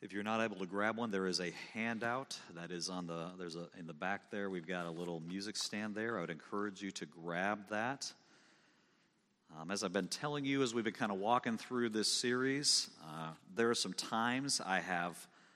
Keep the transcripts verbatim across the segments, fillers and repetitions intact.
If you're not able to grab one, there is a handout that is on the, there's a, in the back there, we've got a little music stand there. I would encourage you to grab that. Um, as I've been telling you, as we've been kind of walking through this series, uh, there are some times I have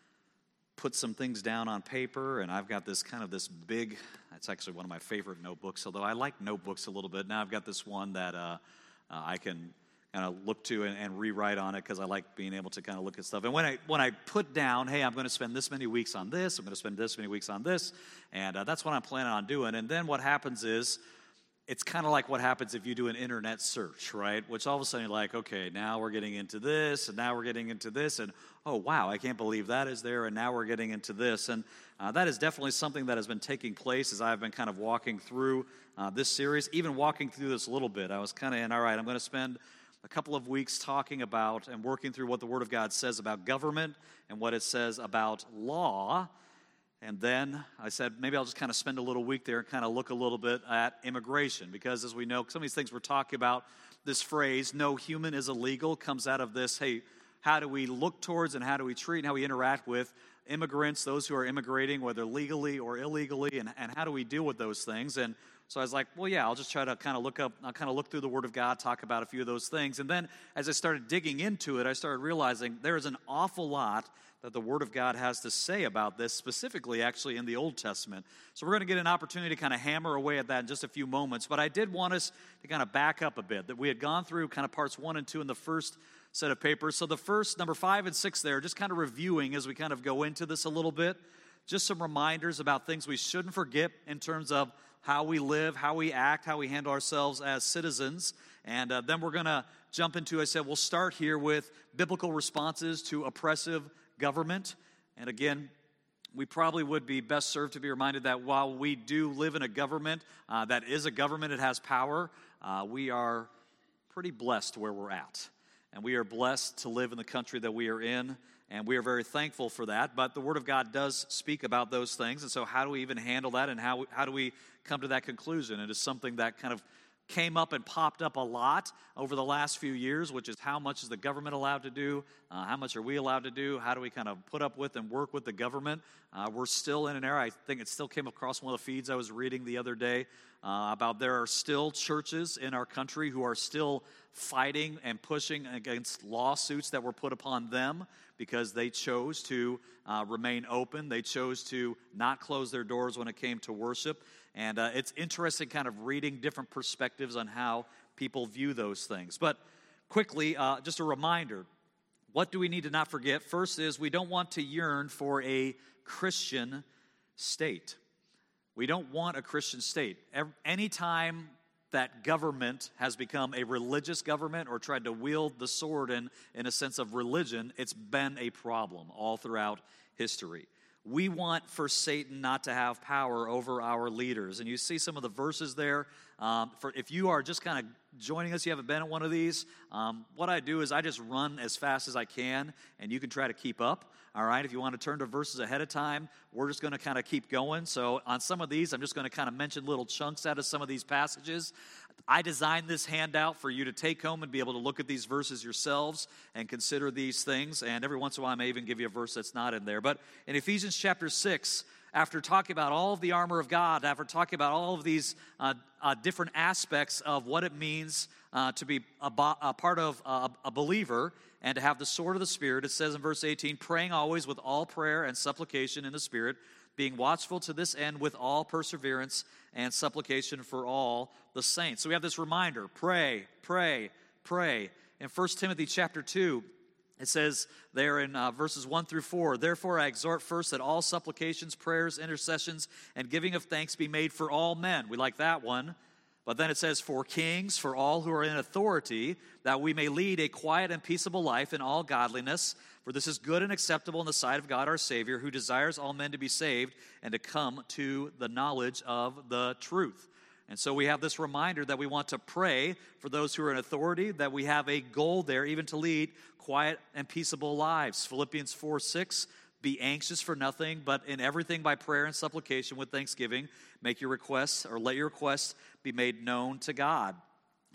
put some things down on paper, and I've got this kind of this big, it's actually one of my favorite notebooks, although I like notebooks a little bit. Now I've got this one that uh, uh, I can kind of look to and, and rewrite on it because I like being able to kind of look at stuff. And when I when I put down, hey, I'm going to spend this many weeks on this, I'm going to spend this many weeks on this, and uh, that's what I'm planning on doing. And then what happens is, it's kind of like what happens if you do an internet search, right? Which all of a sudden you're like, okay, now we're getting into this, and now we're getting into this, and oh, wow, I can't believe that is there, and now we're getting into this. And uh, that is definitely something that has been taking place as I've been kind of walking through uh, this series, even walking through this a little bit. I was kind of in, all right, I'm going to spend a couple of weeks talking about and working through what the Word of God says about government and what it says about law. And then I said, maybe I'll just kind of spend a little week there and kind of look a little bit at immigration. Because as we know, some of these things we're talking about, this phrase, no human is illegal, comes out of this, hey, how do we look towards and how do we treat and how we interact with immigrants, those who are immigrating, whether legally or illegally, and, and how do we deal with those things? And so I was like, well, yeah, I'll just try to kind of look up, I'll kind of look through the Word of God, talk about a few of those things. And then as I started digging into it, I started realizing there is an awful lot that the Word of God has to say about this, specifically actually in the Old Testament. So we're going to get an opportunity to kind of hammer away at that in just a few moments. But I did want us to kind of back up a bit, that we had gone through kind of parts one and two in the first set of papers. So the first, number five and six there, just kind of reviewing as we kind of go into this a little bit, just some reminders about things we shouldn't forget in terms of how we live, how we act, how we handle ourselves as citizens. And uh, then we're going to jump into, I said, we'll start here with biblical responses to oppressive government. And again, we probably would be best served to be reminded that while we do live in a government uh, that is a government, it has power, uh, we are pretty blessed where we're at. And we are blessed to live in the country that we are in, and we are very thankful for that. But the Word of God does speak about those things, and so how do we even handle that, and how, how do we come to that conclusion? It is something that kind of came up and popped up a lot over the last few years, which is how much is the government allowed to do? Uh, how much are we allowed to do? How do we kind of put up with and work with the government? Uh, we're still in an era, I think it still came across one of the feeds I was reading the other day uh, about there are still churches in our country who are still fighting and pushing against lawsuits that were put upon them because they chose to uh, remain open. They chose to not close their doors when it came to worship. And uh, it's interesting kind of reading different perspectives on how people view those things. But quickly, uh, just a reminder, what do we need to not forget? First is we don't want to yearn for a Christian state. We don't want a Christian state. Anytime that government has become a religious government or tried to wield the sword in, in a sense of religion, it's been a problem all throughout history. We want for Satan not to have power over our leaders. And you see some of the verses there. Um, for if you are just kind of joining us, you haven't been at one of these, um, what I do is I just run as fast as I can, and you can try to keep up. All right, if you want to turn to verses ahead of time, we're just going to kind of keep going. So on some of these, I'm just going to kind of mention little chunks out of some of these passages. I designed this handout for you to take home and be able to look at these verses yourselves and consider these things. And every once in a while, I may even give you a verse that's not in there. But in Ephesians chapter six, after talking about all of the armor of God, after talking about all of these uh, uh, different aspects of what it means uh, to be a, bo- a part of uh, a believer and to have the sword of the Spirit, it says in verse eighteen, praying always with all prayer and supplication in the Spirit, being watchful to this end with all perseverance and supplication for all the saints. So we have this reminder, pray, pray, pray. In First Timothy chapter two, it says there in uh, verses one through four, therefore I exhort first that all supplications, prayers, intercessions, and giving of thanks be made for all men. We like that one. But then it says, for kings, for all who are in authority, that we may lead a quiet and peaceable life in all godliness. For this is good and acceptable in the sight of God our Savior, who desires all men to be saved and to come to the knowledge of the truth. And so we have this reminder that we want to pray for those who are in authority, that we have a goal there even to lead quiet and peaceable lives. Philippians four six, be anxious for nothing, but in everything by prayer and supplication with thanksgiving, make your requests or let your requests be made known to God.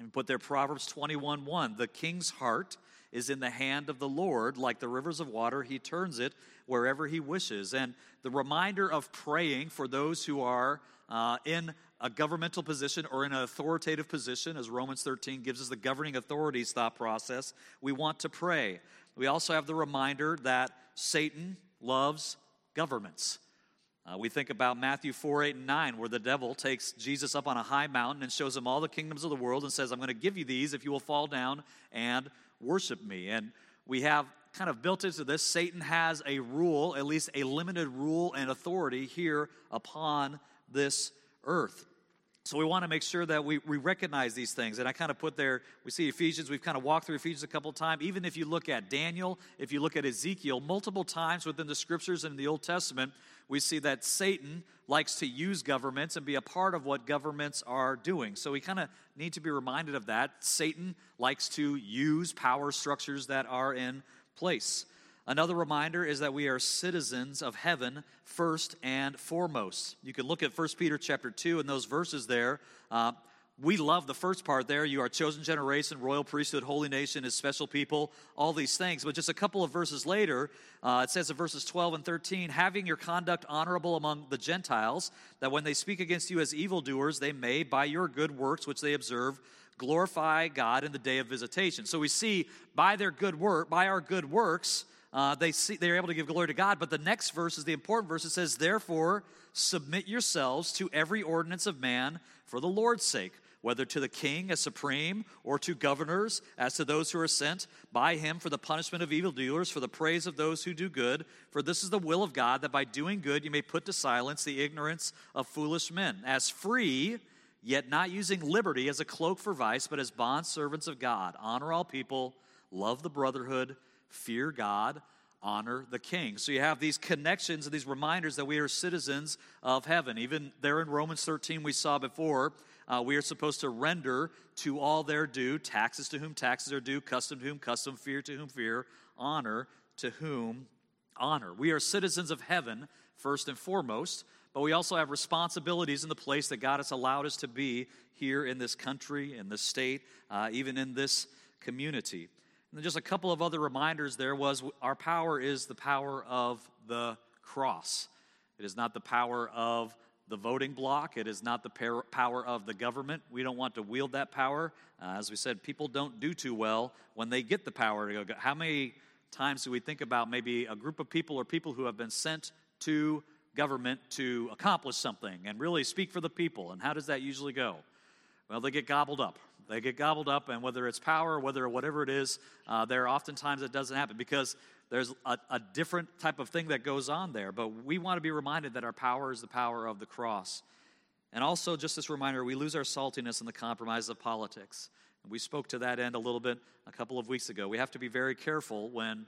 And put there Proverbs twenty-one one. The king's heart is in the hand of the Lord. Like the rivers of water, he turns it wherever he wishes. And the reminder of praying for those who are uh, in a governmental position or in an authoritative position, as Romans thirteen gives us the governing authorities thought process, we want to pray. We also have the reminder that Satan loves governments. Uh, we think about Matthew four, eight, and nine, where the devil takes Jesus up on a high mountain and shows him all the kingdoms of the world and says, I'm going to give you these if you will fall down and worship me. And we have kind of built into this, Satan has a rule, at least a limited rule and authority here upon this earth. So we want to make sure that we, we recognize these things. And I kind of put there, we see Ephesians, we've kind of walked through Ephesians a couple of times. Even if you look at Daniel, if you look at Ezekiel, multiple times within the scriptures and in the Old Testament, we see that Satan likes to use governments and be a part of what governments are doing. So we kind of need to be reminded of that. Satan likes to use power structures that are in place. Another reminder is that we are citizens of heaven first and foremost. You can look at First Peter chapter two and those verses there. Uh, we love the first part there. You are a chosen generation, royal priesthood, holy nation, his special people, all these things. But just a couple of verses later, uh, it says in verses twelve and thirteen, having your conduct honorable among the Gentiles, that when they speak against you as evildoers, they may, by your good works which they observe, glorify God in the day of visitation. So we see by their good work, by our good works, Uh, they see they're able to give glory to God. But the next verse is the important verse. It says, therefore, submit yourselves to every ordinance of man for the Lord's sake, whether to the king as supreme or to governors as to those who are sent by him for the punishment of evildoers, for the praise of those who do good. For this is the will of God, that by doing good you may put to silence the ignorance of foolish men. As free, yet not using liberty as a cloak for vice, but as bondservants of God. Honor all people, love the brotherhood, fear God, honor the king. So you have these connections and these reminders that we are citizens of heaven. Even there in Romans thirteen we saw before, uh, we are supposed to render to all their due, taxes to whom taxes are due, custom to whom custom, fear to whom fear, honor to whom honor. We are citizens of heaven first and foremost, but we also have responsibilities in the place that God has allowed us to be here in this country, in this state, uh, even in this community. And then just a couple of other reminders there was our power is the power of the cross. It is not the power of the voting block. It is not the power of the government. We don't want to wield that power. Uh, as we said, people don't do too well when they get the power to go. How many times do we think about maybe a group of people or people who have been sent to government to accomplish something and really speak for the people? And how does that usually go? Well, they get gobbled up. They get gobbled up, and whether it's power, whether whatever it is, uh, there are oftentimes it doesn't happen because there's a, a different type of thing that goes on there. But we want to be reminded that our power is the power of the cross. And also, just this reminder, we lose our saltiness in the compromise of politics. And we spoke to that end a little bit a couple of weeks ago. We have to be very careful when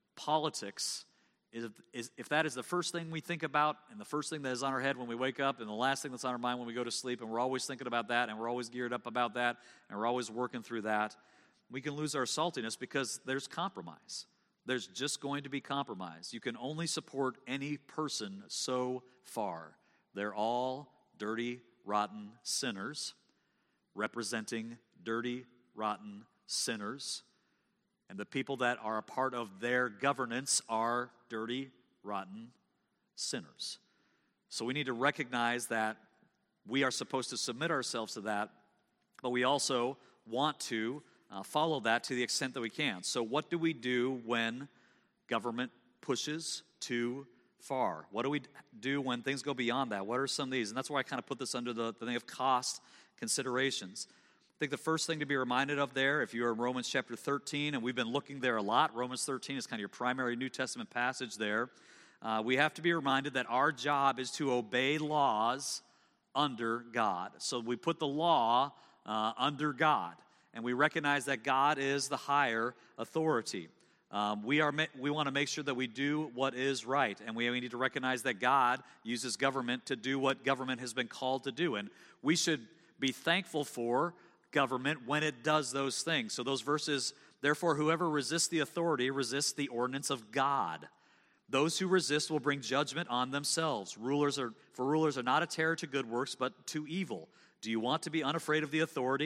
politics Is, is, if that is the first thing we think about and the first thing that is on our head when we wake up and the last thing that's on our mind when we go to sleep, and we're always thinking about that and we're always geared up about that and we're always working through that, we can lose our saltiness because there's compromise. There's just going to be compromise. You can only support any person so far. They're all dirty, rotten sinners representing dirty, rotten sinners. And the people that are a part of their governance are dirty, rotten sinners. So we need to recognize that we are supposed to submit ourselves to that, but we also want to uh, follow that to the extent that we can. So what do we do when government pushes too far? What do we do when things go beyond that? What are some of these? And that's why I kind of put this under the, the thing of cost considerations. I think the first thing to be reminded of there, if you're in Romans chapter thirteen, and we've been looking there a lot, Romans thirteen is kind of your primary New Testament passage there, uh, we have to be reminded that our job is to obey laws under God. So we put the law uh, under God, and we recognize that God is the higher authority. Um, we are we want to make sure that we do what is right, and we, we need to recognize that God uses government to do what government has been called to do, and we should be thankful for government when it does those things. So those verses, therefore, whoever resists the authority resists the ordinance of God. Those who resist will bring judgment on themselves. Rulers are, for rulers are not a terror to good works, but to evil. Do you want to be unafraid of the authority?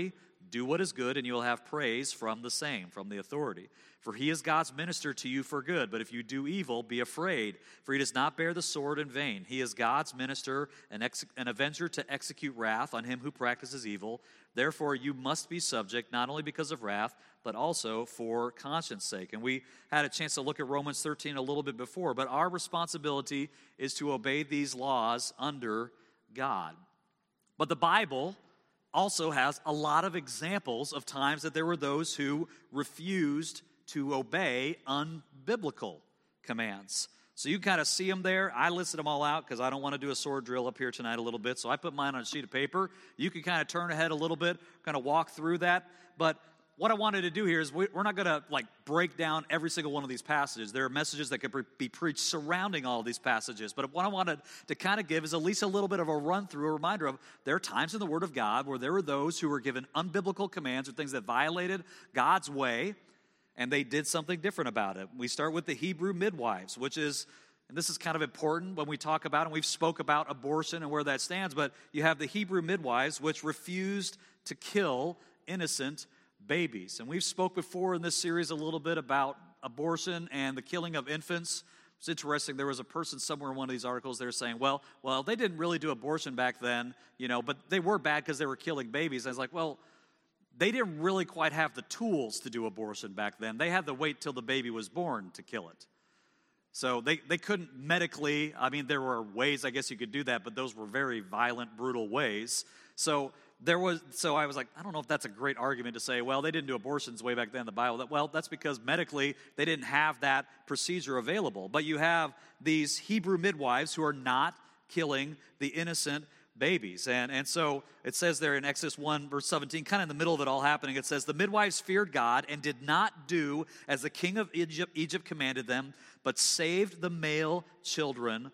Do what is good, and you will have praise from the same, from the authority. For he is God's minister to you for good. But if you do evil, be afraid, for he does not bear the sword in vain. He is God's minister, an, ex- an avenger to execute wrath on him who practices evil. Therefore, you must be subject, not only because of wrath, but also for conscience sake. And we had a chance to look at Romans thirteen a little bit before, but our responsibility is to obey these laws under God. But the Bible also has a lot of examples of times that there were those who refused to obey unbiblical commands. So you kind of see them there. I listed them all out because I don't want to do a sword drill up here tonight a little bit. So I put mine on a sheet of paper. You can kind of turn ahead a little bit, kind of walk through that. But what I wanted to do here is we're not going to like break down every single one of these passages. There are messages that could be preached surrounding all of these passages. But what I wanted to kind of give is at least a little bit of a run through, a reminder of there are times in the Word of God where there were those who were given unbiblical commands or things that violated God's way, and they did something different about it. We start with the Hebrew midwives, which is, and this is kind of important when we talk about, and we've spoke about abortion and where that stands, but you have the Hebrew midwives, which refused to kill innocent babies. And we've spoke before in this series a little bit about abortion and the killing of infants. It's interesting. There was a person somewhere in one of these articles there saying, well, well, they didn't really do abortion back then, you know, but they were bad because they were killing babies. And I was like, well, they didn't really quite have the tools to do abortion back then. They had to wait till the baby was born to kill it. So they, they couldn't medically, I mean, there were ways, I guess you could do that, but those were very violent, brutal ways. So there was, so I was like, I don't know if that's a great argument to say, well, they didn't do abortions way back then in the Bible. Well, that's because medically they didn't have that procedure available. But you have these Hebrew midwives who are not killing the innocent babies. And, and so it says there in Exodus one, verse seventeen, kind of in the middle of it all happening, it says, the midwives feared God and did not do as the king of Egypt, Egypt commanded them, but saved the male children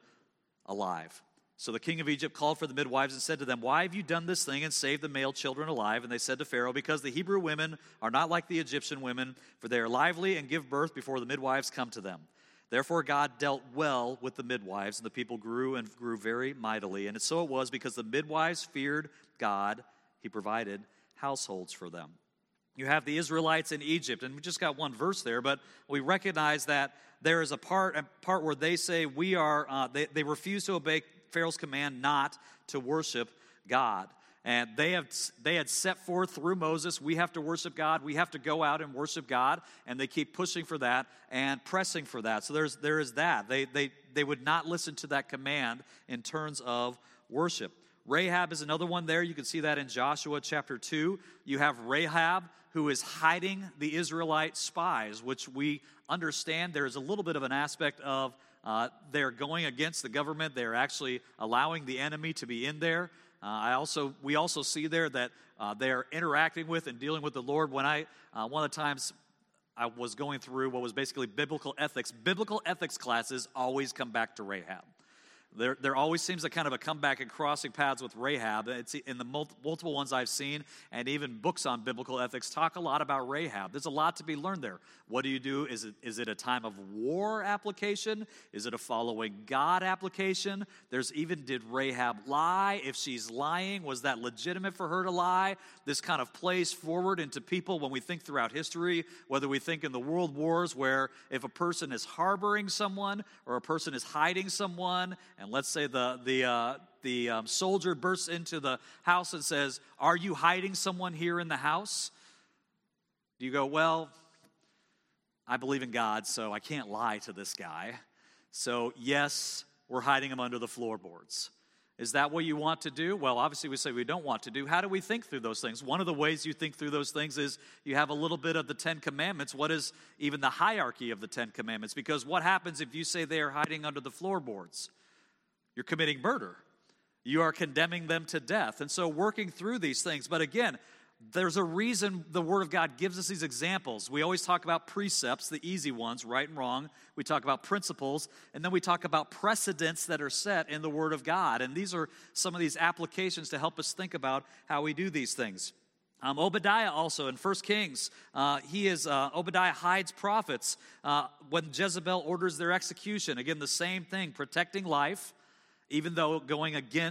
alive. So the king of Egypt called for the midwives and said to them, why have you done this thing and saved the male children alive? And they said to Pharaoh, because the Hebrew women are not like the Egyptian women, for they are lively and give birth before the midwives come to them. Therefore God dealt well with the midwives, and the people grew and grew very mightily. And so it was, because the midwives feared God, he provided households for them. You have the Israelites in Egypt, and we just got one verse there, but we recognize that there is a part, a part where they say we are, uh, they, they refuse to obey Pharaoh's command not to worship God. And they have they had set forth through Moses, we have to worship God, we have to go out and worship God, and they keep pushing for that and pressing for that. So there's there is that. They they they would not listen to that command in terms of worship. Rahab is another one there. You can see that in Joshua chapter two. You have Rahab, who is hiding the Israelite spies, which we understand there is a little bit of an aspect of uh, they're going against the government. They're actually allowing the enemy to be in there. Uh, I also we also see there that uh, they're interacting with and dealing with the Lord. When I uh, one of the times I was going through what was basically biblical ethics, biblical ethics classes always come back to Rahab. There, there always seems a kind of a comeback and crossing paths with Rahab. It's in the mul- multiple ones I've seen, and even books on biblical ethics talk a lot about Rahab. There's a lot to be learned there. What do you do? Is it is it a time of war application? Is it a following God application? There's even, did Rahab lie? If she's lying, was that legitimate for her to lie? This kind of plays forward into people when we think throughout history, whether we think in the world wars, where if a person is harboring someone or a person is hiding someone, and let's say the the uh, the um, soldier bursts into the house and says, "Are you hiding someone here in the house?" Do you go, "Well, I believe in God, so I can't lie to this guy. So yes, we're hiding him under the floorboards." Is that what you want to do? Well, obviously we say we don't want to do. How do we think through those things? One of the ways you think through those things is you have a little bit of the Ten Commandments. What is even the hierarchy of the Ten Commandments? Because what happens if you say they are hiding under the floorboards? You're committing murder. You are condemning them to death. And so working through these things. But again, there's a reason the Word of God gives us these examples. We always talk about precepts, the easy ones, right and wrong. We talk about principles, and then we talk about precedents that are set in the Word of God. And these are some of these applications to help us think about how we do these things. Um, Obadiah also in First Kings, uh, he is, uh, Obadiah hides prophets uh, when Jezebel orders their execution. Again, the same thing, protecting life, even though going against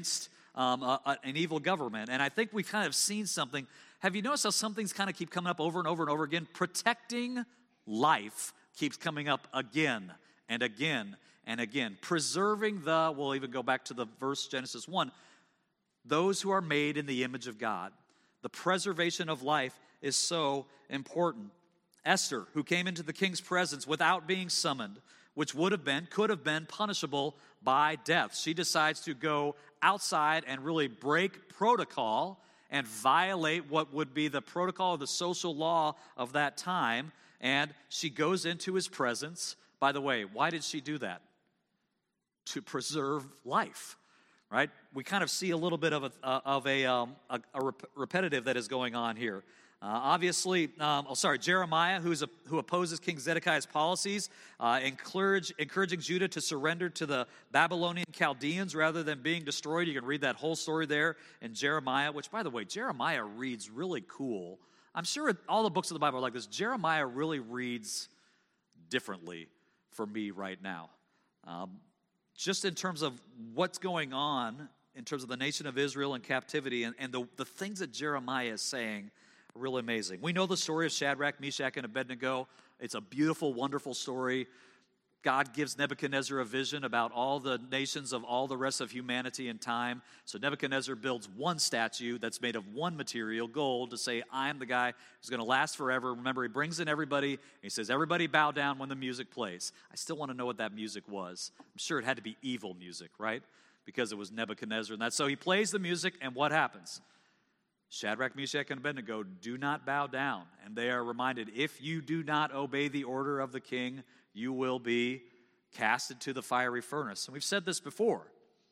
um, a, a, an evil government. And I think we've kind of seen something. Have you noticed how some things kind of keep coming up over and over and over again? Protecting life keeps coming up again and again and again. Preserving the, we'll even go back to the verse Genesis one, those who are made in the image of God. The preservation of life is so important. Esther, who came into the king's presence without being summoned, which would have been, could have been punishable by death. She decides to go outside and really break protocol and violate what would be the protocol of the social law of that time. And she goes into his presence. By the way, why did she do that? To preserve life, right? We kind of see a little bit of a, uh, of a, um, a, a rep- repetitive that is going on here. Uh, obviously, um, oh, sorry, Jeremiah, who's a, who opposes King Zedekiah's policies, uh, encourage, encouraging Judah to surrender to the Babylonian Chaldeans rather than being destroyed. You can read that whole story there in Jeremiah, which, by the way, Jeremiah reads really cool. I'm sure all the books of the Bible are like this. Jeremiah really reads differently for me right now. Um, just in terms of what's going on in terms of the nation of Israel in captivity and, and the, the things that Jeremiah is saying, really amazing. We know the story of Shadrach, Meshach, and Abednego. It's a beautiful, wonderful story. God gives Nebuchadnezzar a vision about all the nations of all the rest of humanity and time. So Nebuchadnezzar builds one statue that's made of one material, gold, to say, I am the guy who's going to last forever. Remember, he brings in everybody, and he says, everybody bow down when the music plays. I still want to know what that music was. I'm sure it had to be evil music, right? Because it was Nebuchadnezzar and that. So he plays the music, and what happens? Shadrach, Meshach, and Abednego do not bow down, and they are reminded, if you do not obey the order of the king, you will be cast into the fiery furnace. And we've said this before.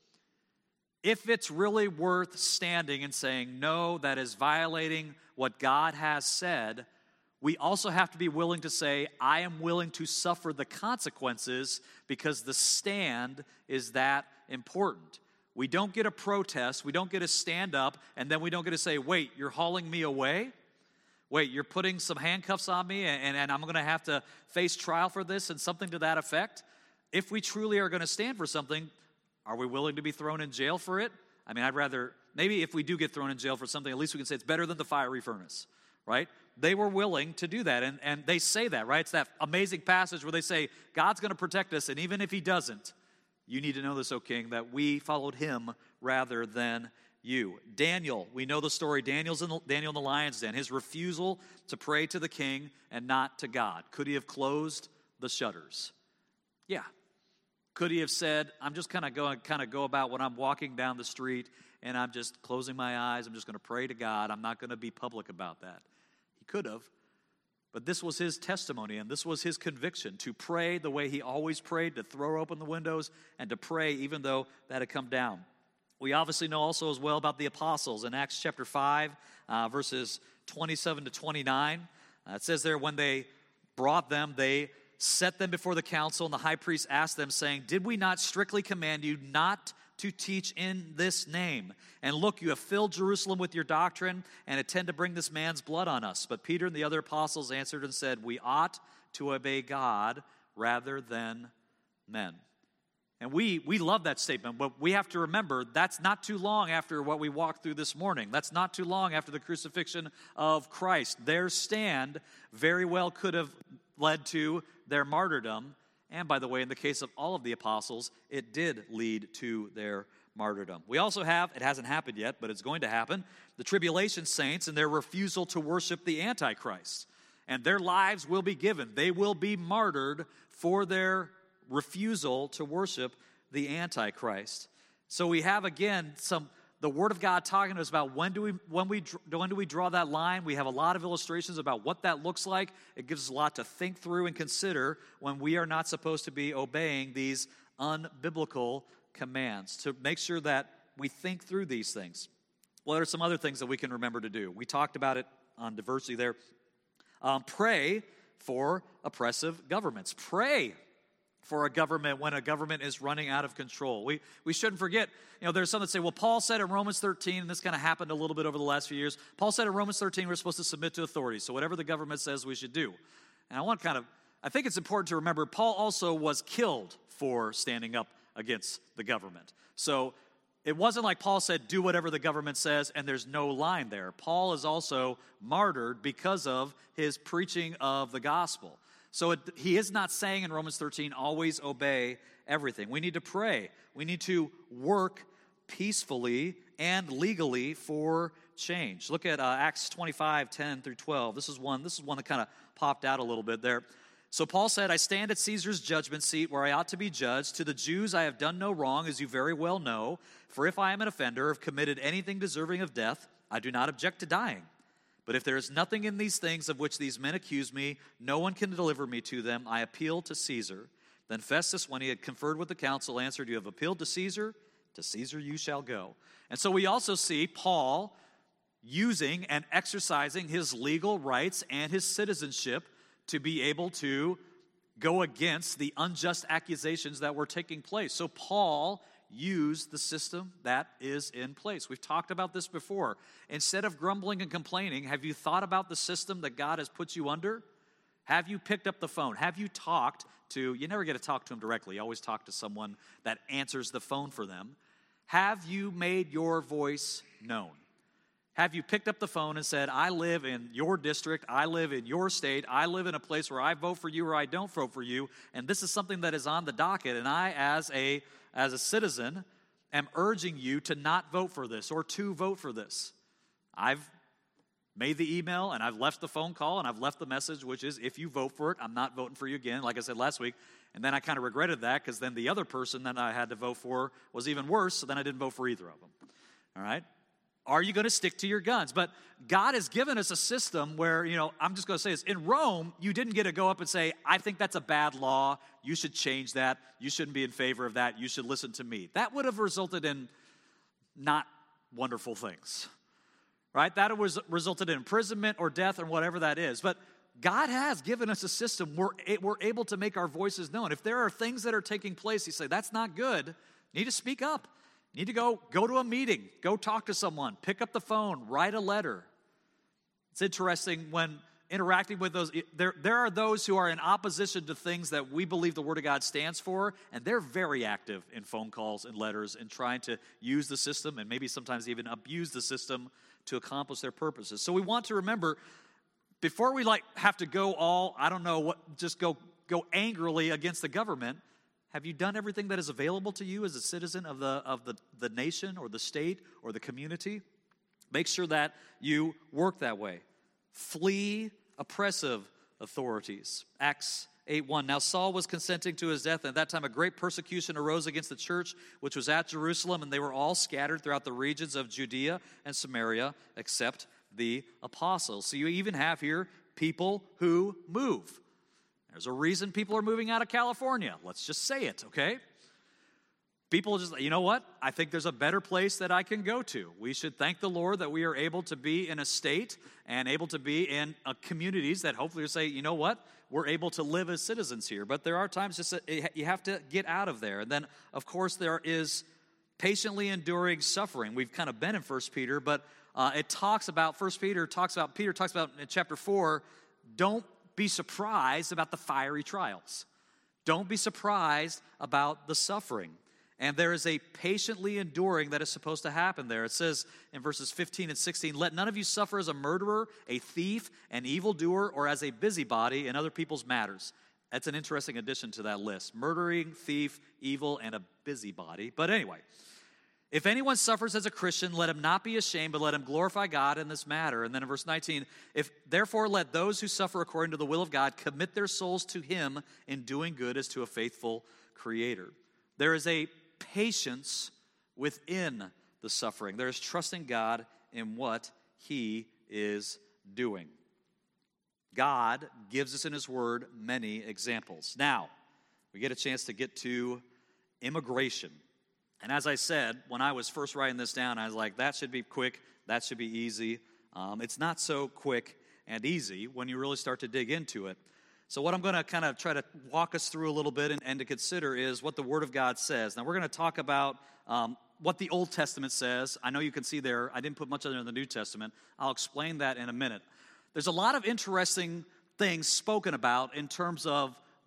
If it's really worth standing and saying, no, that is violating what God has said, we also have to be willing to say, I am willing to suffer the consequences because the stand is that important. We don't get a protest, we don't get a stand up, and then we don't get to say, wait, you're hauling me away? Wait, you're putting some handcuffs on me, and, and I'm going to have to face trial for this and something to that effect? If we truly are going to stand for something, are we willing to be thrown in jail for it? I mean, I'd rather, maybe if we do get thrown in jail for something, at least we can say it's better than the fiery furnace, right? They were willing to do that, and, and they say that, right? It's that amazing passage where they say, God's going to protect us, and even if he doesn't, you need to know this, O king, that we followed him rather than you. Daniel, we know the story. Daniel's in the, Daniel in the lion's den. His refusal to pray to the king and not to God. Could he have closed the shutters? Yeah. Could he have said, I'm just kind of going kind of go about when I'm walking down the street and I'm just closing my eyes. I'm just going to pray to God. I'm not going to be public about that. He could have. But this was his testimony, and this was his conviction, to pray the way he always prayed, to throw open the windows, and to pray even though that had come down. We obviously know also as well about the apostles. In Acts chapter five, uh, verses twenty-seven to twenty-nine, uh, it says there, when they brought them, they set them before the council, and the high priest asked them, saying, did we not strictly command you not to teach in this name? And look, you have filled Jerusalem with your doctrine and intend to bring this man's blood on us. But Peter and the other apostles answered and said, we ought to obey God rather than men. And we we love that statement, but we have to remember that's not too long after what we walked through this morning. That's not too long after the crucifixion of Christ. Their stand very well could have led to their martyrdom. And by the way, in the case of all of the apostles, it did lead to their martyrdom. We also have, it hasn't happened yet, but it's going to happen, the tribulation saints and their refusal to worship the Antichrist. And their lives will be given. They will be martyred for their refusal to worship the Antichrist. So we have, again, some the Word of God talking to us about when do we when we when do we draw that line. We have a lot of illustrations about what that looks like. It gives us a lot to think through and consider when we are not supposed to be obeying these unbiblical commands, to make sure that we think through these things. Well, there are some other things that we can remember to do. We talked about it on diversity there. Um, pray for oppressive governments. Pray for a government when a government is running out of control. We we shouldn't forget, you know, there's some that say, well, Paul said in Romans thirteen, and this kind of happened a little bit over the last few years, Paul said in Romans thirteen we're supposed to submit to authorities, so whatever the government says we should do. And I want kind of, I think it's important to remember, Paul also was killed for standing up against the government. So it wasn't like Paul said, do whatever the government says, and there's no line there. Paul is also martyred because of his preaching of the gospel. So it, he is not saying in Romans thirteen, always obey everything. We need to pray. We need to work peacefully and legally for change. Look at uh, Acts twenty-five, ten through twelve. This is one, this is one that kind of popped out a little bit there. So Paul said, I stand at Caesar's judgment seat where I ought to be judged. To the Jews I have done no wrong, as you very well know. For if I am an offender, have committed anything deserving of death, I do not object to dying. But if there is nothing in these things of which these men accuse me, no one can deliver me to them. I appeal to Caesar. Then Festus, when he had conferred with the council, answered, you have appealed to Caesar, to Caesar you shall go. And so we also see Paul using and exercising his legal rights and his citizenship to be able to go against the unjust accusations that were taking place. So Paul used the system that is in place. We've talked about this before. Instead of grumbling and complaining, have you thought about the system that God has put you under? Have you picked up the phone? Have you talked to, you never get to talk to them directly. You always talk to someone that answers the phone for them. Have you made your voice known? Have you picked up the phone and said, I live in your district, I live in your state, I live in a place where I vote for you or I don't vote for you, and this is something that is on the docket, and I, as a, as a citizen, am urging you to not vote for this or to vote for this. I've made the email, and I've left the phone call, and I've left the message, which is, if you vote for it, I'm not voting for you again, like I said last week. And then I kind of regretted that, because then the other person that I had to vote for was even worse, so then I didn't vote for either of them. All right? Are you going to stick to your guns? But God has given us a system where, you know, I'm just going to say this. In Rome, you didn't get to go up and say, I think that's a bad law. You should change that. You shouldn't be in favor of that. You should listen to me. That would have resulted in not wonderful things, right? That would have resulted in imprisonment or death or whatever that is. But God has given us a system where we're able to make our voices known. If there are things that are taking place, you say, that's not good, you need to speak up. You need to go, go to a meeting, go talk to someone, pick up the phone, write a letter. It's interesting when interacting with those, there, there are those who are in opposition to things that we believe the Word of God stands for, and they're very active in phone calls and letters and trying to use the system and maybe sometimes even abuse the system to accomplish their purposes. So we want to remember, before we like have to go all, I don't know, what, just go, go angrily against the government, have you done everything that is available to you as a citizen of the of the, the nation or the state or the community? Make sure that you work that way. Flee oppressive authorities. Acts eight one. Now Saul was consenting to his death, and at that time a great persecution arose against the church, which was at Jerusalem, and they were all scattered throughout the regions of Judea and Samaria, except the apostles. So you even have here people who move. There's a reason people are moving out of California. Let's just say it, okay? People just, you know what? I think there's a better place that I can go to. We should thank the Lord that we are able to be in a state and able to be in uh, communities that hopefully will say, you know what? We're able to live as citizens here. But there are times just that you have to get out of there. And then, of course, there is patiently enduring suffering. We've kind of been in First Peter, but uh, it talks about, First Peter talks about, Peter talks about in chapter four, don't be surprised about the fiery trials. Don't be surprised about the suffering. And there is a patiently enduring that is supposed to happen there. It says in verses fifteen and sixteen, let none of you suffer as a murderer, a thief, an evildoer, or as a busybody in other people's matters. That's an interesting addition to that list. Murdering, thief, evil, and a busybody. But anyway, if anyone suffers as a Christian, let him not be ashamed, but let him glorify God in this matter. And then in verse nineteen, if therefore let those who suffer according to the will of God commit their souls to him in doing good as to a faithful Creator. There is a patience within the suffering. There is trusting God in what he is doing. God gives us in his word many examples. Now, we get a chance to get to immigration. And as I said, when I was first writing this down, I was like, that should be quick, that should be easy. Um, it's not so quick and easy when you really start to dig into it. So what I'm going to kind of try to walk us through a little bit and, and to consider is what the Word of God says. Now, we're going to talk about um, what the Old Testament says. I know you can see there, I didn't put much of it in the New Testament. I'll explain that in a minute. There's a lot of interesting things spoken about in terms of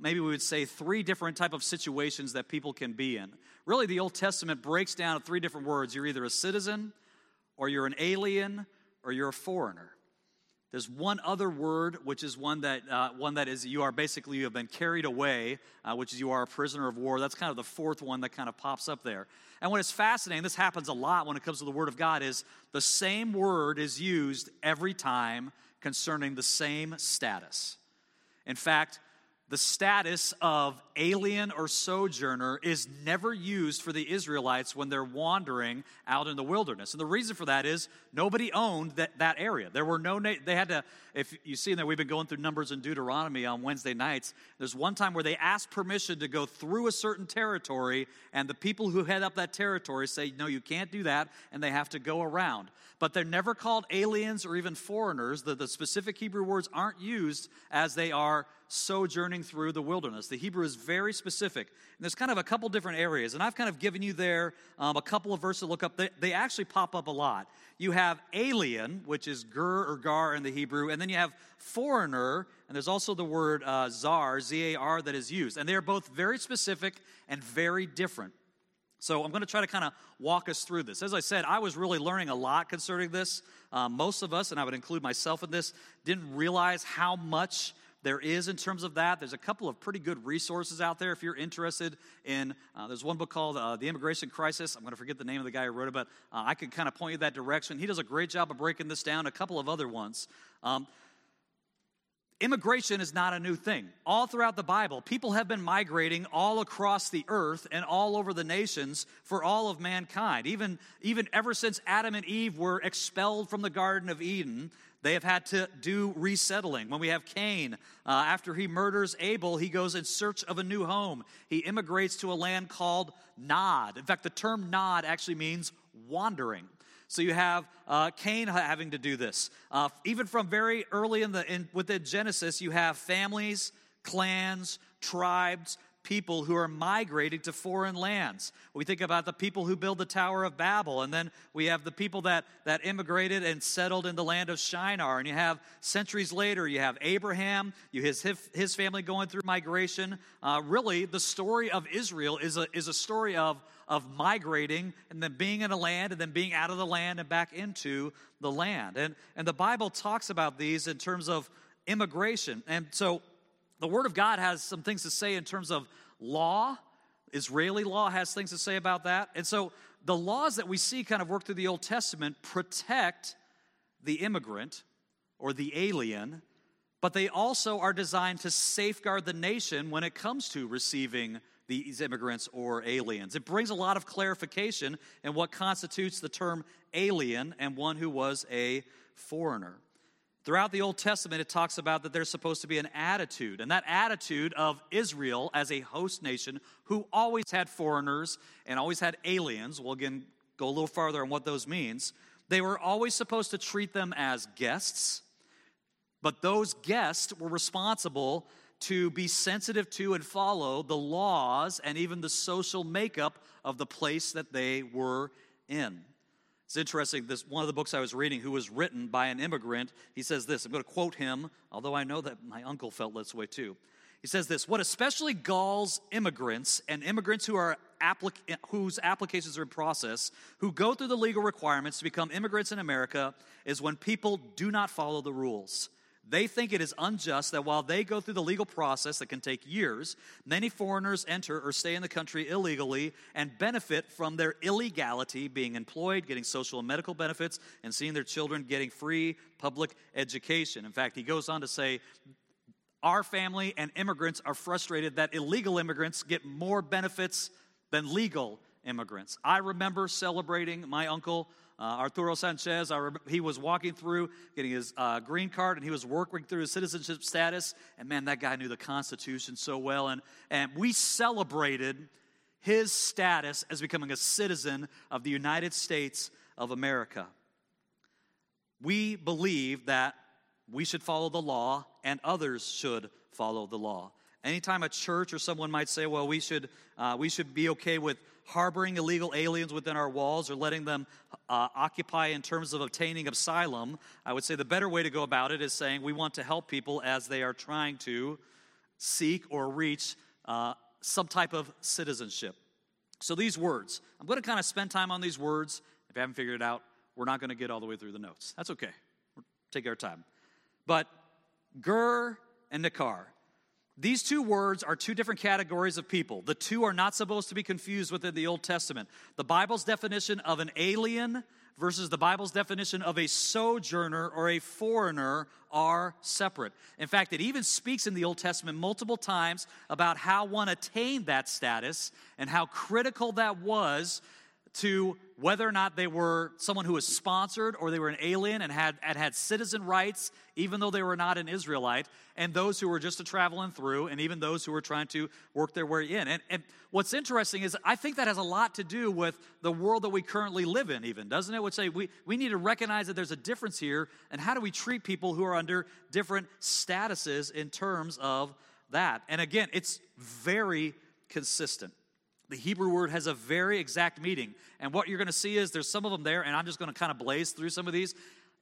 maybe we would say, three different type of situations that people can be in. Really, the Old Testament breaks down to three different words. You're either a citizen, or you're an alien, or you're a foreigner. There's one other word, which is one that uh, one that is you are basically you have been carried away, uh, which is you are a prisoner of war. That's kind of the fourth one that kind of pops up there. And what is fascinating, this happens a lot when it comes to the Word of God, is the same word is used every time concerning the same status. In fact, the status of alien or sojourner is never used for the Israelites when they're wandering out in the wilderness. And the reason for that is nobody owned that, that area. There were no, na- they had to, if you see in there, we've been going through Numbers and Deuteronomy on Wednesday nights. There's one time where they asked permission to go through a certain territory, and the people who head up that territory say, no, you can't do that, and they have to go around. But they're never called aliens or even foreigners. The, the specific Hebrew words aren't used as they are sojourning through the wilderness. The Hebrew is very specific. And there's kind of a couple different areas. And I've kind of given you there um, a couple of verses to look up. They, they actually pop up a lot. You have alien, which is gur or gar in the Hebrew. And then you have foreigner. And there's also the word uh, zar, Z A R, that is used. And they are both very specific and very different. So I'm going to try to kind of walk us through this. As I said, I was really learning a lot concerning this. Um, most of us, and I would include myself in this, didn't realize how much there is in terms of that. There's a couple of pretty good resources out there if you're interested in. Uh, there's one book called uh, The Immigration Crisis. I'm going to forget the name of the guy who wrote it, but uh, I could kind of point you that direction. He does a great job of breaking this down. A couple of other ones. Um, Immigration is not a new thing. All throughout the Bible, people have been migrating all across the earth and all over the nations for all of mankind. Even, even ever since Adam and Eve were expelled from the Garden of Eden, they have had to do resettling. When we have Cain, uh, after he murders Abel, he goes in search of a new home. He immigrates to a land called Nod. In fact, the term Nod actually means wandering. So you have uh, Cain having to do this. Uh, even from very early in the in, within Genesis, you have families, clans, tribes, people who are migrating to foreign lands. We think about the people who build the Tower of Babel, and then we have the people that, that immigrated and settled in the land of Shinar. And you have centuries later, you have Abraham, you his his family going through migration. Uh, really, the story of Israel is a is a story of of migrating and then being in a land and then being out of the land and back into the land. And, and the Bible talks about these in terms of immigration. And so the Word of God has some things to say in terms of law. Israeli law has things to say about that. And so the laws that we see kind of work through the Old Testament protect the immigrant or the alien, but they also are designed to safeguard the nation when it comes to receiving these immigrants or aliens. It brings a lot of clarification in what constitutes the term alien and one who was a foreigner. Throughout the Old Testament, it talks about that there's supposed to be an attitude, and that attitude of Israel as a host nation who always had foreigners and always had aliens. We'll again go a little farther on what those means. They were always supposed to treat them as guests, but those guests were responsible to be sensitive to and follow the laws and even the social makeup of the place that they were in. It's interesting, this one of the books I was reading, who was written by an immigrant, he says this, I'm going to quote him, although I know that my uncle felt this way too. He says this, what especially galls immigrants and immigrants who are applic- whose applications are in process, who go through the legal requirements to become immigrants in America, is when people do not follow the rules. They think it is unjust that while they go through the legal process that can take years, many foreigners enter or stay in the country illegally and benefit from their illegality, being employed, getting social and medical benefits, and seeing their children getting free public education. In fact, he goes on to say, our family and immigrants are frustrated that illegal immigrants get more benefits than legal immigrants. I remember celebrating my uncle, Uh, Arturo Sanchez. I remember he was walking through, getting his uh, green card, and he was working through his citizenship status. And man, that guy knew the Constitution so well. And, and we celebrated his status as becoming a citizen of the United States of America. We believe that we should follow the law and others should follow the law. Anytime a church or someone might say, well, we should uh, we should be okay with harboring illegal aliens within our walls or letting them uh, occupy in terms of obtaining asylum, I would say the better way to go about it is saying we want to help people as they are trying to seek or reach uh, some type of citizenship. So these words, I'm going to kind of spend time on these words. If you haven't figured it out, we're not going to get all the way through the notes. That's okay. We'll take our time. But ger and nakar, these two words are two different categories of people. The two are not supposed to be confused within the Old Testament. The Bible's definition of an alien versus the Bible's definition of a sojourner or a foreigner are separate. In fact, it even speaks in the Old Testament multiple times about how one attained that status and how critical that was to whether or not they were someone who was sponsored or they were an alien and had, had had citizen rights, even though they were not an Israelite, and those who were just a traveling through, and even those who were trying to work their way in. And, and what's interesting is I think that has a lot to do with the world that we currently live in even, doesn't it? Which say we, we need to recognize that there's a difference here, and how do we treat people who are under different statuses in terms of that? And again, it's very consistent. The Hebrew word has a very exact meaning. And what you're going to see is there's some of them there, and I'm just going to kind of blaze through some of these.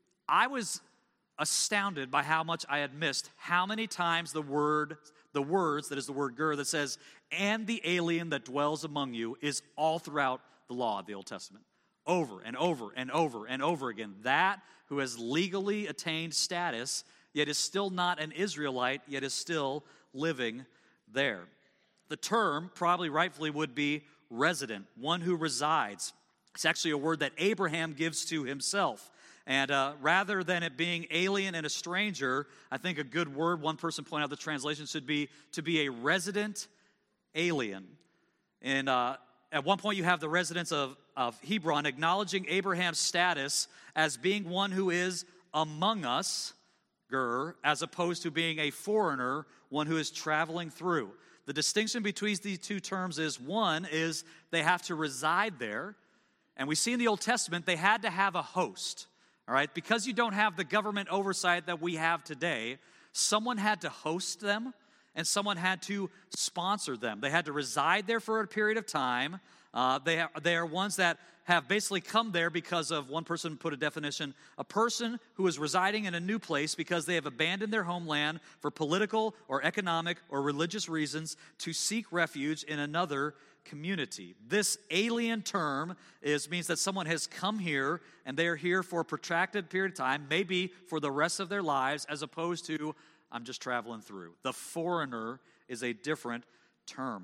I was astounded by how much I had missed, how many times the word, the words, that is the word ger, that says, and the alien that dwells among you, is all throughout the law of the Old Testament. Over and over and over and over again. That who has legally attained status, yet is still not an Israelite, yet is still living there. The term probably rightfully would be resident, one who resides. It's actually a word that Abraham gives to himself. And uh, rather than it being alien and a stranger, I think a good word, one person pointed out the translation should be to be a resident alien. And uh, at one point you have the residents of, of Hebron acknowledging Abraham's status as being one who is among us, ger, as opposed to being a foreigner, one who is traveling through. The distinction between these two terms is, one is they have to reside there. And we see in the Old Testament, they had to have a host. All right, because you don't have the government oversight that we have today, someone had to host them and someone had to sponsor them. They had to reside there for a period of time. Uh, they, are, they are ones that have basically come there because of, one person put a definition, a person who is residing in a new place because they have abandoned their homeland for political or economic or religious reasons to seek refuge in another community. This alien term is means that someone has come here and they are here for a protracted period of time, maybe for the rest of their lives, as opposed to, I'm just traveling through. The foreigner is a different term.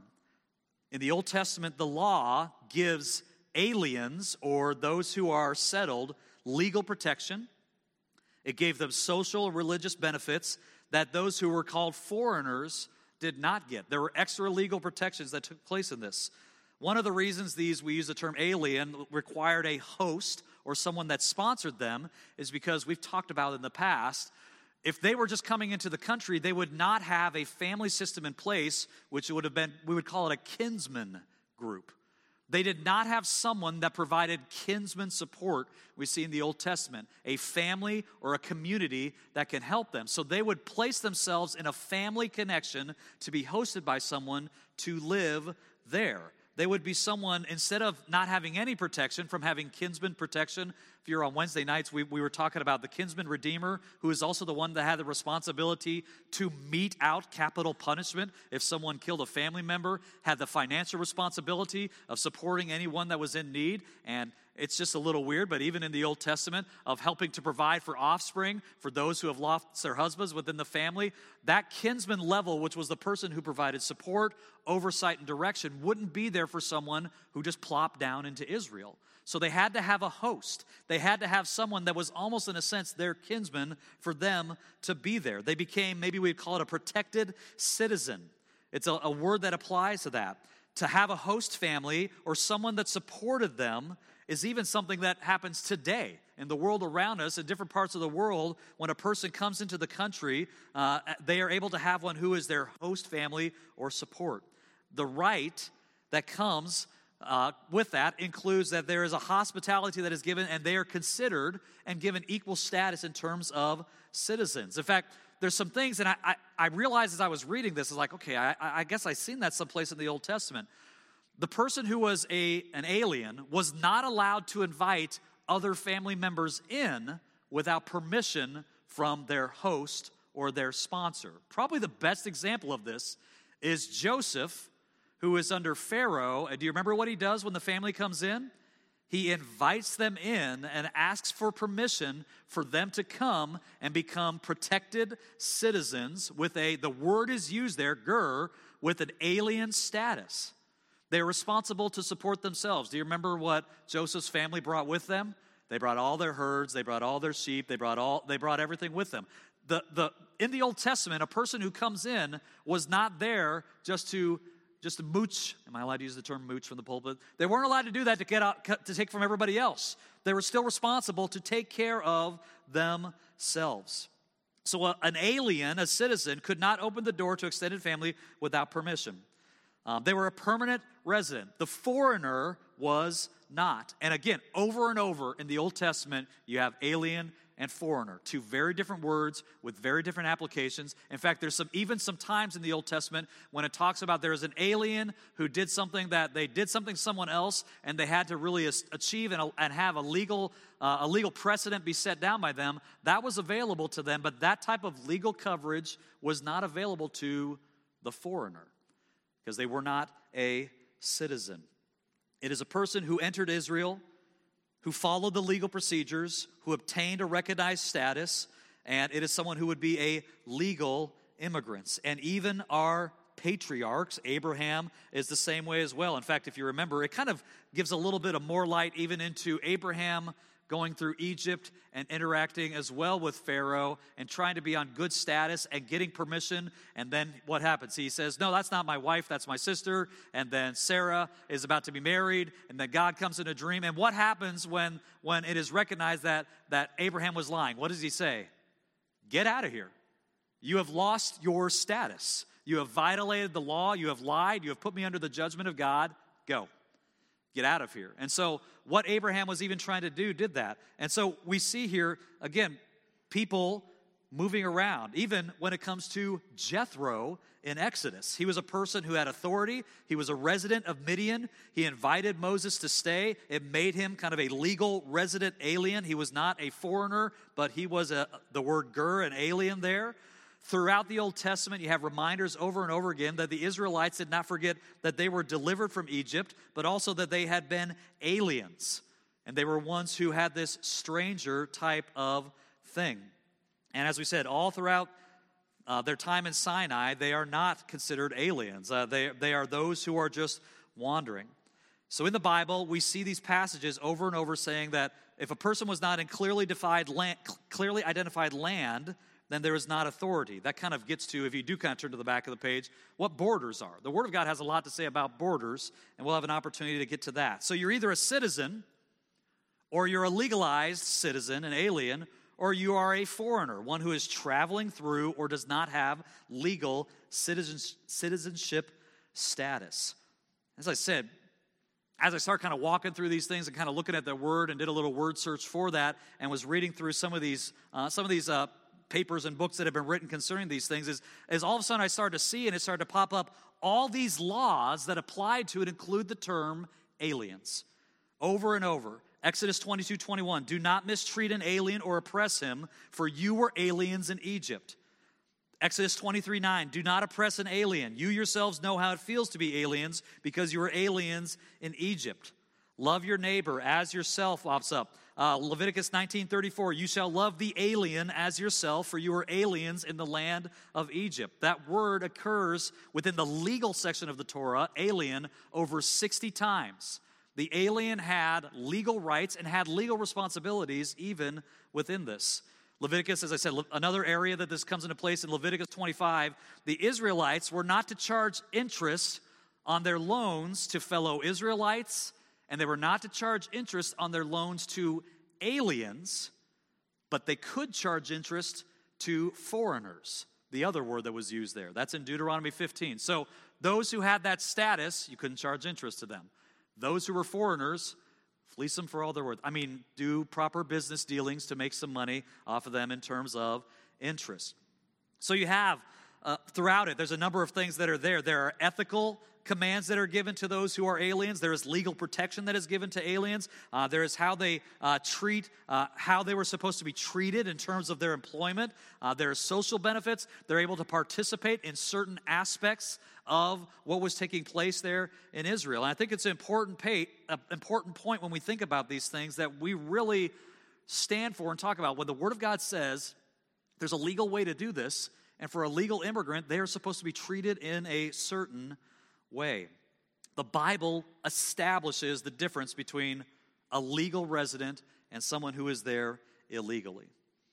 In the Old Testament, the law gives aliens, or those who are settled, legal protection. It gave them social and religious benefits that those who were called foreigners did not get. There were extra legal protections that took place in this. One of the reasons these, we use the term alien, required a host or someone that sponsored them is because we've talked about in the past, if they were just coming into the country, they would not have a family system in place, which would have been, we would call it a kinsman group. They did not have someone that provided kinsman support we see in the Old Testament, a family or a community that can help them. So they would place themselves in a family connection to be hosted by someone to live there. They would be someone, instead of not having any protection, from having kinsman protection. If you're on Wednesday nights, we, we were talking about the kinsman redeemer, who is also the one that had the responsibility to mete out capital punishment if someone killed a family member, had the financial responsibility of supporting anyone that was in need. And it's just a little weird, but even in the Old Testament, of helping to provide for offspring for those who have lost their husbands within the family, that kinsman level, which was the person who provided support, oversight, and direction, wouldn't be there for someone who just plopped down into Israel. So they had to have a host. They had to have someone that was almost, in a sense, their kinsman for them to be there. They became, maybe we'd call it a protected citizen. It's a, a word that applies to that. To have a host family or someone that supported them is even something that happens today in the world around us, in different parts of the world. When a person comes into the country, uh, they are able to have one who is their host family or support. The right that comes uh, with that includes that there is a hospitality that is given, and they are considered and given equal status in terms of citizens. In fact, there's some things, and I, I, I realized as I was reading this, is like, okay, I, I guess I've seen that someplace in the Old Testament. The person who was a an alien was not allowed to invite other family members in without permission from their host or their sponsor. Probably the best example of this is Joseph, who is under Pharaoh. And do you remember what he does when the family comes in? He invites them in and asks for permission for them to come and become protected citizens with a, the word is used there, ger, with an alien status. They're responsible to support themselves. Do you remember what Joseph's family brought with them? They brought all their herds, they brought all their sheep, they brought all they brought everything with them. The the in the Old Testament, a person who comes in was not there just to just to mooch. Am I allowed to use the term mooch from the pulpit? They weren't allowed to do that to get out to take from everybody else. They were still responsible to take care of themselves. So a, an alien, a citizen, could not open the door to extended family without permission. Um, they were a permanent resident. The foreigner was not. And again, over and over in the Old Testament, you have alien and foreigner, two very different words with very different applications. In fact, there's some even some times in the Old Testament when it talks about there is an alien who did something that they did something to someone else, and they had to really achieve and, and have a legal uh, a legal precedent be set down by them. That was available to them, but that type of legal coverage was not available to the foreigner because they were not a citizen. It is a person who entered Israel, who followed the legal procedures, who obtained a recognized status, and it is someone who would be a legal immigrant. And even our patriarchs, Abraham, is the same way as well. In fact, if you remember, it kind of gives a little bit of more light even into Abraham going through Egypt and interacting as well with Pharaoh and trying to be on good status and getting permission. And then what happens? He says, no, that's not my wife, that's my sister. And then Sarah is about to be married. And then God comes in a dream. And what happens when, when it is recognized that, that Abraham was lying? What does he say? Get out of here. You have lost your status. You have violated the law. You have lied. You have put me under the judgment of God. Go. Get out of here. And so what Abraham was even trying to do did that. And so we see here, again, people moving around, even when it comes to Jethro in Exodus. He was a person who had authority. He was a resident of Midian. He invited Moses to stay. It made him kind of a legal resident alien. He was not a foreigner, but he was a, the word ger, an alien there. Throughout the Old Testament, you have reminders over and over again that the Israelites did not forget that they were delivered from Egypt, but also that they had been aliens. And they were ones who had this stranger type of thing. And as we said, all throughout uh, their time in Sinai, they are not considered aliens. Uh, they, they are those who are just wandering. So in the Bible, we see these passages over and over saying that if a person was not in clearly defined land, clearly identified land, then there is not authority. That kind of gets to, if you do kind of turn to the back of the page, what borders are. The Word of God has a lot to say about borders, and we'll have an opportunity to get to that. So you're either a citizen, or you're a legalized citizen, an alien, or you are a foreigner, one who is traveling through or does not have legal citizenship status. As I said, as I started kind of walking through these things and kind of looking at the Word and did a little word search for that and was reading through some of these, uh, some of these uh, papers and books that have been written concerning these things, is, is all of a sudden I started to see and it started to pop up all these laws that applied to it include the term aliens over and over. Exodus twenty-two twenty-one, do not mistreat an alien or oppress him, for you were aliens in Egypt. Exodus twenty-three nine, do not oppress an alien. You yourselves know how it feels to be aliens because you were aliens in Egypt. Love your neighbor as yourself pops up. Uh, Leviticus nineteen thirty-four, you shall love the alien as yourself, for you are aliens in the land of Egypt. That word occurs within the legal section of the Torah, alien, over sixty times. The alien had legal rights and had legal responsibilities even within this. Leviticus, as I said, another area that this comes into place in Leviticus twenty-five, the Israelites were not to charge interest on their loans to fellow Israelites, and they were not to charge interest on their loans to aliens, but they could charge interest to foreigners, the other word that was used there. That's in Deuteronomy fifteen. So those who had that status, you couldn't charge interest to them. Those who were foreigners, fleece them for all they're worth. I mean, do proper business dealings to make some money off of them in terms of interest. So you have uh, throughout it, there's a number of things that are there. There are ethical commands that are given to those who are aliens. There is legal protection that is given to aliens. Uh, there is how they uh, treat, uh, how they were supposed to be treated in terms of their employment. Uh, there are social benefits. They're able to participate in certain aspects of what was taking place there in Israel. And I think it's an important, pay, uh, important point when we think about these things that we really stand for and talk about. When the Word of God says there's a legal way to do this, and for a legal immigrant, they are supposed to be treated in a certain way. The Bible establishes the difference between a legal resident and someone who is there illegally.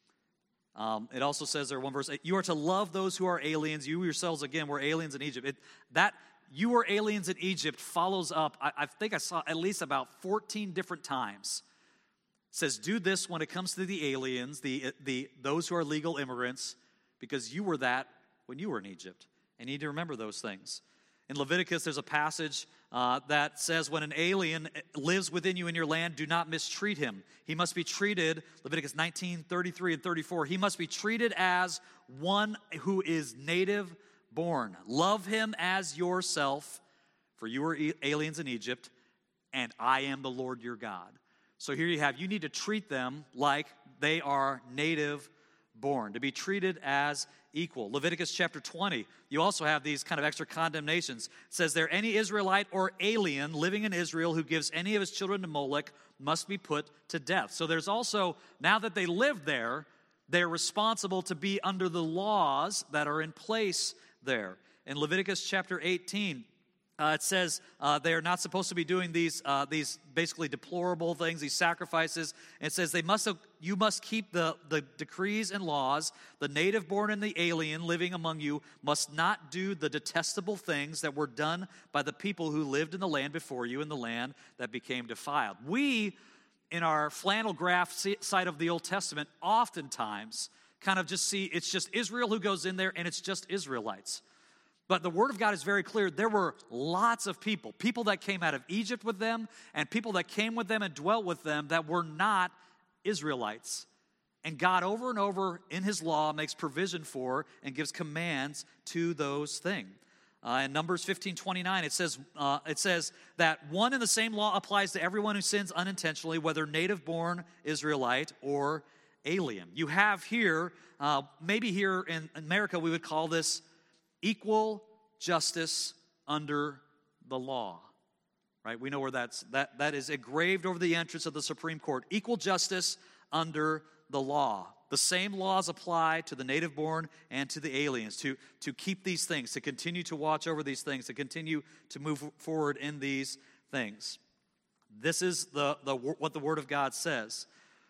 Um, it also says there, one verse, you are to love those who are aliens. You yourselves, again, were aliens in Egypt. It, that you were aliens in Egypt follows up, I, I think I saw at least about fourteen different times. It says, do this when it comes to the aliens, the, the those who are legal immigrants, because you were that when you were in Egypt. And you need to remember those things. In Leviticus, there's a passage uh, that says, when an alien lives within you in your land, do not mistreat him. He must be treated, Leviticus nineteen, thirty-three and thirty-four, he must be treated as one who is native born. Love him as yourself, for you were aliens in Egypt, and I am the Lord your God. So here you have, you need to treat them like they are native born, to be treated as equal. Leviticus chapter twenty, you also have these kind of extra condemnations. It says there, any Israelite or alien living in Israel who gives any of his children to Molech must be put to death. So there's also, now that they live there, they're responsible to be under the laws that are in place there. In Leviticus chapter eighteen, Uh, it says uh, they are not supposed to be doing these uh, these basically deplorable things, these sacrifices. And it says they must have, you must keep the, the decrees and laws. The native born and the alien living among you must not do the detestable things that were done by the people who lived in the land before you, in the land that became defiled. We, in our flannel graph side of the Old Testament, oftentimes kind of just see it's just Israel who goes in there and it's just Israelites. But the Word of God is very clear. There were lots of people, people that came out of Egypt with them, and people that came with them and dwelt with them that were not Israelites. And God over and over in His law makes provision for and gives commands to those things. Uh, in Numbers fifteen twenty-nine, it says, uh, it says that one and the same law applies to everyone who sins unintentionally, whether native-born Israelite or alien. You have here, uh, maybe here in America we would call this equal justice under the law, right? We know where that's, that, that is engraved over the entrance of the Supreme Court. Equal justice under the law. The same laws apply to the native-born and to the aliens, to, to keep these things, to continue to watch over these things, to continue to move forward in these things. This is the, the what the Word of God says.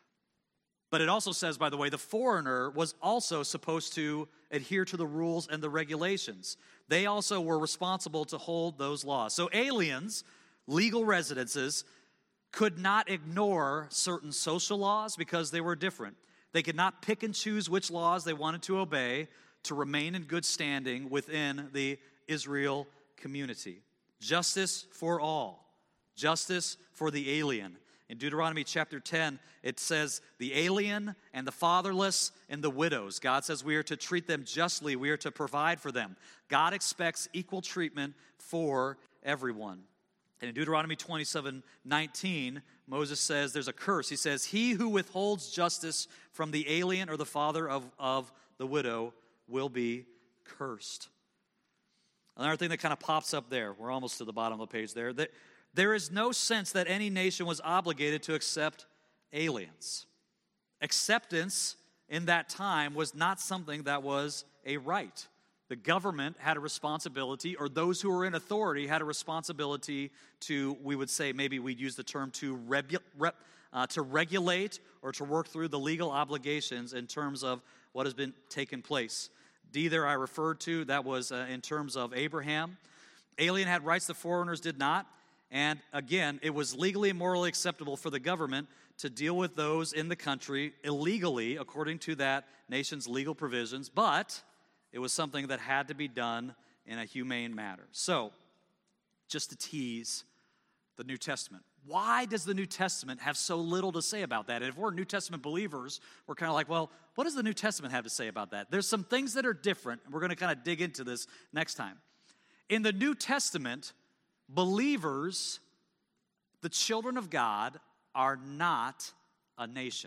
But it also says, by the way, the foreigner was also supposed to adhere to the rules and the regulations. They also were responsible to hold those laws. So aliens, legal residences, could not ignore certain social laws because they were different. They could not pick and choose which laws they wanted to obey to remain in good standing within the Israel community. Justice for all. Justice for the alien. In Deuteronomy chapter ten, it says, the alien and the fatherless and the widows. God says we are to treat them justly. We are to provide for them. God expects equal treatment for everyone. And in Deuteronomy twenty-seven nineteen, Moses says there's a curse. He says, he who withholds justice from the alien or the father of, of the widow will be cursed. Another thing that kind of pops up there, we're almost to the bottom of the page there, that there is no sense that any nation was obligated to accept aliens. Acceptance in that time was not something that was a right. The government had a responsibility, or those who were in authority had a responsibility to, we would say, maybe we'd use the term to, rebu- rep, uh, to regulate or to work through the legal obligations in terms of what has been taken place. D there I referred to, that was uh, in terms of Abraham. Alien had rights the foreigners did not. And again, it was legally and morally acceptable for the government to deal with those in the country illegally, according to that nation's legal provisions, but it was something that had to be done in a humane manner. So, just to tease the New Testament. why does the New Testament have so little to say about that? And if we're New Testament believers, we're kind of like, well, what does the New Testament have to say about that? There's some things that are different, and we're going to kind of dig into this next time. In the New Testament, believers, the children of God, are not a nation.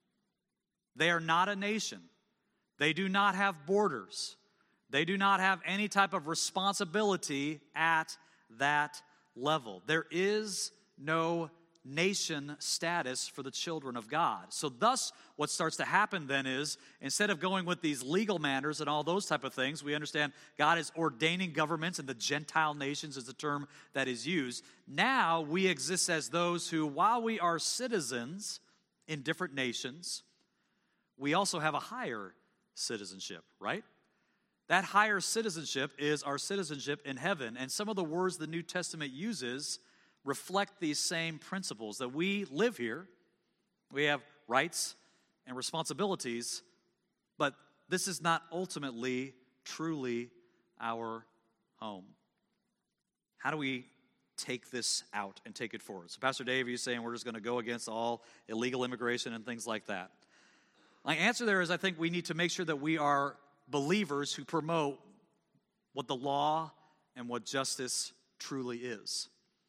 They are not a nation. They do not have borders. They do not have any type of responsibility at that level. There is no nation status for the children of God. So thus, what starts to happen then is, instead of going with these legal matters and all those type of things, we understand God is ordaining governments, and the Gentile nations is the term that is used. Now we exist as those who, while we are citizens in different nations, we also have a higher citizenship, right? That higher citizenship is our citizenship in heaven. And some of the words the New Testament uses reflect these same principles, that we live here, we have rights and responsibilities, but this is not ultimately, truly our home. How do we take this out and take it forward? So Pastor Dave, you're saying we're just going to go against all illegal immigration and things like that. My answer there is I think we need to make sure that we are believers who promote what the law and what justice truly is.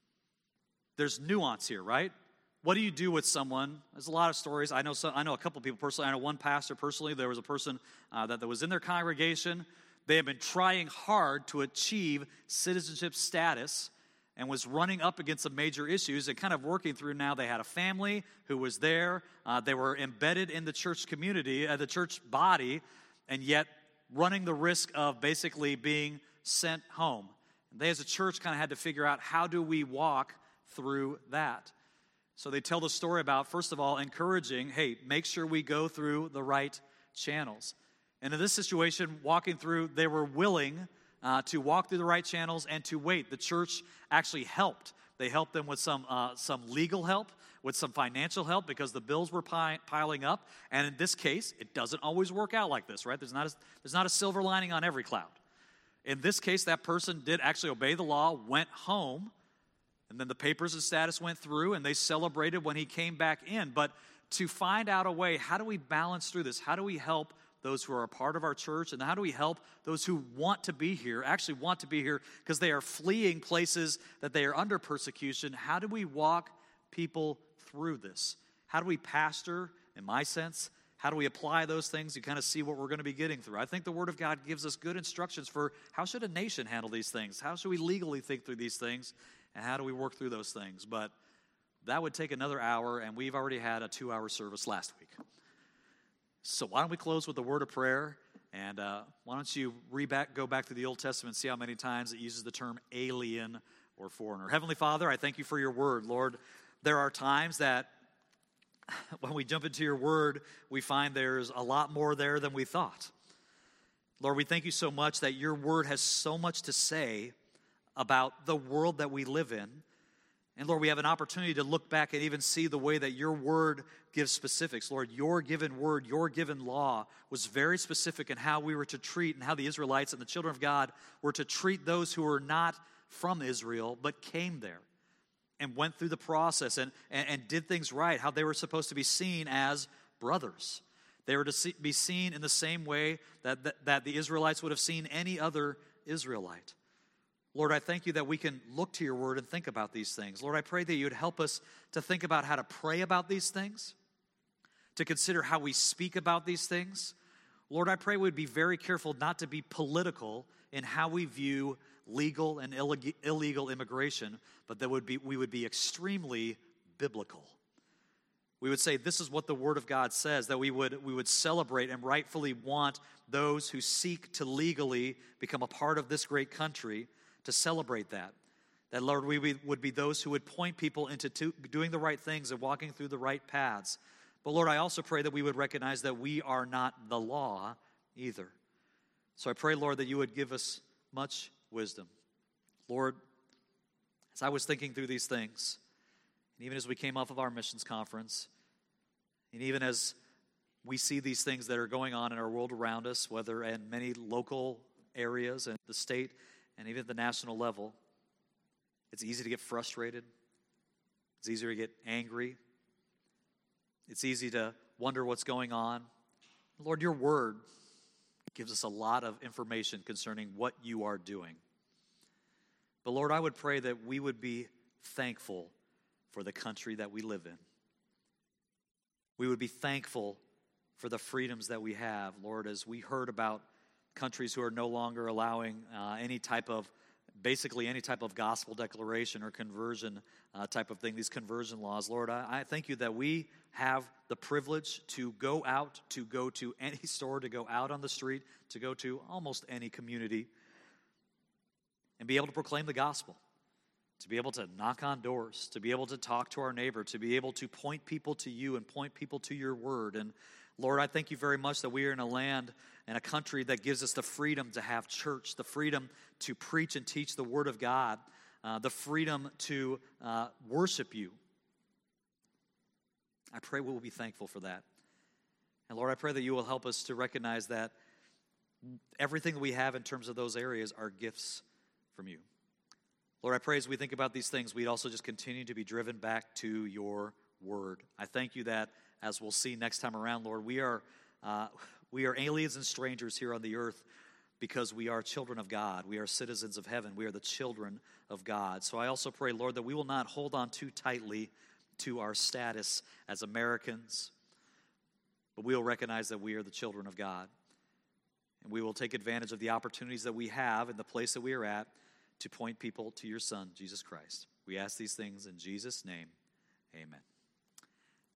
There's nuance here, right? What do you do with someone? There's a lot of stories. I know some, I know a couple people personally. I know one pastor personally. There was a person uh, that, that was in their congregation. They have been trying hard to achieve citizenship status and was running up against some major issues and kind of working through now. They had a family who was there. Uh, they were embedded in the church community, uh, the church body, and yet running the risk of basically being sent home. And they as a church kind of had to figure out, how do we walk through that? So they tell the story about, first of all, encouraging, hey, make sure we go through the right channels. And in this situation, walking through, they were willing uh, to walk through the right channels and to wait. The church actually helped. They helped them with some uh, some legal help, with some financial help, because the bills were pi- piling up. And in this case, it doesn't always work out like this, right? There's not a, there's not a silver lining on every cloud. In this case, that person did actually obey the law, went home, and then the papers and status went through, and they celebrated when he came back in. But to find out a way, how do we balance through this? How do we help those who are a part of our church? And how do we help those who want to be here, actually want to be here because they are fleeing places that they are under persecution? How do we walk people through this? How do we pastor, in my sense? How do we apply those things? You kind of see what we're going to be getting through. I think the Word of God gives us good instructions for how should a nation handle these things? How should we legally think through these things? And how do we work through those things? But that would take another hour, and we've already had a two-hour service last week. So why don't we close with a word of prayer, and uh, why don't you re back, go back to the Old Testament and see how many times it uses the term alien or foreigner. Heavenly Father, I thank you for your word. Lord, there are times that when we jump into your word, we find there's a lot more there than we thought. Lord, we thank you so much that your word has so much to say about the world that we live in. And Lord, we have an opportunity to look back and even see the way that your word gives specifics. Lord, your given word, your given law was very specific in how we were to treat and how the Israelites and the children of God were to treat those who were not from Israel but came there and went through the process and, and, and did things right, how they were supposed to be seen as brothers. They were to see, be seen in the same way that, that, that the Israelites would have seen any other Israelite. Lord, I thank you that we can look to your word and think about these things. Lord, I pray that you would help us to think about how to pray about these things, to consider how we speak about these things. Lord, I pray we'd be very careful not to be political in how we view legal and illeg- illegal immigration, but that would be we would be extremely biblical. We would say this is what the Word of God says, that we would we would celebrate and rightfully want those who seek to legally become a part of this great country to celebrate that. That, Lord, we would be those who would point people into to doing the right things and walking through the right paths. But, Lord, I also pray that we would recognize that we are not the law either. So I pray, Lord, that you would give us much wisdom. Lord, as I was thinking through these things, and even as we came off of our missions conference, and even as we see these things that are going on in our world around us, whether in many local areas and the state and even at the national level, it's easy to get frustrated. It's easier to get angry. It's easy to wonder what's going on. Lord, your word gives us a lot of information concerning what you are doing. But Lord, I would pray that we would be thankful for the country that we live in. We would be thankful for the freedoms that we have, Lord, as we heard about countries who are no longer allowing uh, any type of, basically any type of gospel declaration or conversion uh, type of thing, these conversion laws. Lord, I, I thank you that we have the privilege to go out, to go to any store, to go out on the street, to go to almost any community and be able to proclaim the gospel, to be able to knock on doors, to be able to talk to our neighbor, to be able to point people to you and point people to your word. And Lord, I thank you very much that we are in a land and a country that gives us the freedom to have church, the freedom to preach and teach the word of God, uh, the freedom to uh, worship you. I pray we will be thankful for that. And Lord, I pray that you will help us to recognize that everything that we have in terms of those areas are gifts from you. Lord, I pray as we think about these things, we'd also just continue to be driven back to your word. I thank you that, as we'll see next time around, Lord, we are uh, we are aliens and strangers here on the earth because we are children of God. We are citizens of heaven. We are the children of God. So I also pray, Lord, that we will not hold on too tightly to our status as Americans, but we will recognize that we are the children of God. And we will take advantage of the opportunities that we have in the place that we are at to point people to your Son, Jesus Christ. We ask these things in Jesus' name. Amen.